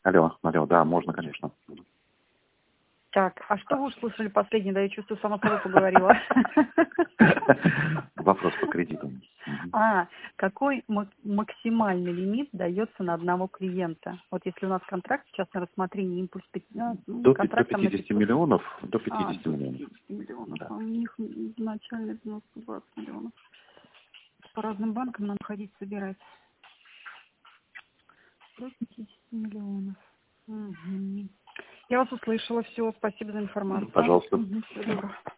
Алло, да, можно, конечно. Так, а что вы услышали последнее? Да, я чувствую, сама собой поговорила. Вопрос по кредиту. Какой максимальный лимит дается на одного клиента? Вот если у нас контракт сейчас на рассмотрение импульс до 50 миллионов. До 50 миллионов. Да. А у них изначально 20 миллионов. По разным банкам нам ходить собирать. 150 миллионов. Угу. Я вас услышала. Все, спасибо за информацию. Пожалуйста. Всего доброго.